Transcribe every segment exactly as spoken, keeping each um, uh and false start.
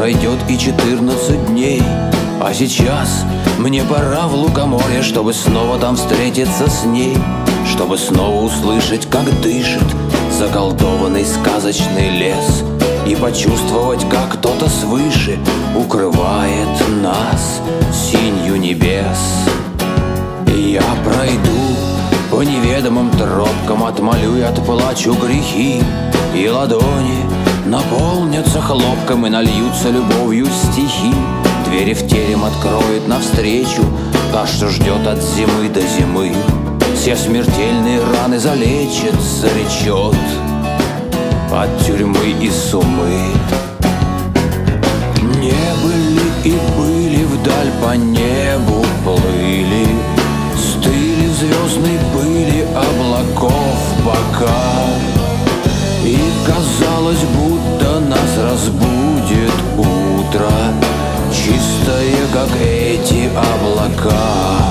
пройдет и четырнадцать дней. А сейчас мне пора в лукоморье, чтобы снова там встретиться с ней, чтобы снова услышать, как дышит заколдованный сказочный лес, и почувствовать, как кто-то свыше укрывает нас синью небес. И я пройду по неведомым тропкам, отмолю и отплачу грехи, и ладони наполнятся хлопком и нальются любовью стихи. Двери в терем откроет навстречу та, что ждет от зимы до зимы. Все смертельные раны залечит, заречет от тюрьмы и сумы. Не были и были, вдаль по небу плыли, стыли в звездной пыли облаков бока. И казалось, будто нас разбудит утро, чистое, как эти облака,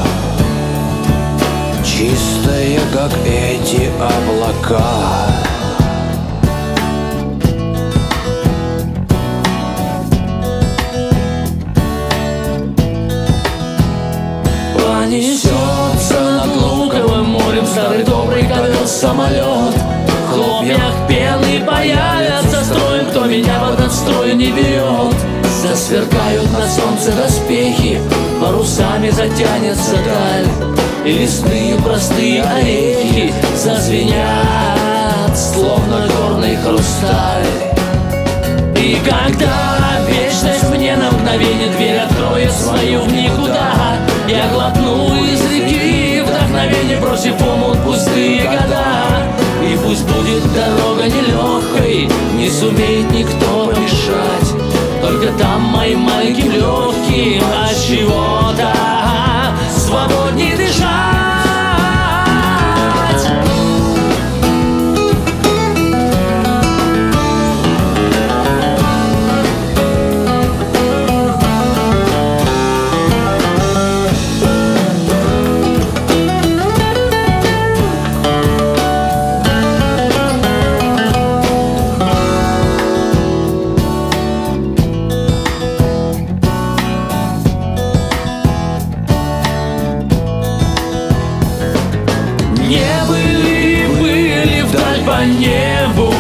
чистое, как эти облака. Несется над луковым морем старый добрый ковер-самолет. В хлопьях пены появятся строем, кто меня в этот строй не берет. Засверкают на солнце доспехи, парусами затянется даль, и лесные простые орехи зазвенят, словно горный хрусталь. И когда вечность мне на мгновение дверь откроет свою в никуда, я глотну из реки вдохновение, бросив в омут пустые года. И пусть будет дорога нелегкой, не сумеет никто помешать, только там моим маленьким легким от чего-то свободней дышать. Не были, были вдаль по небу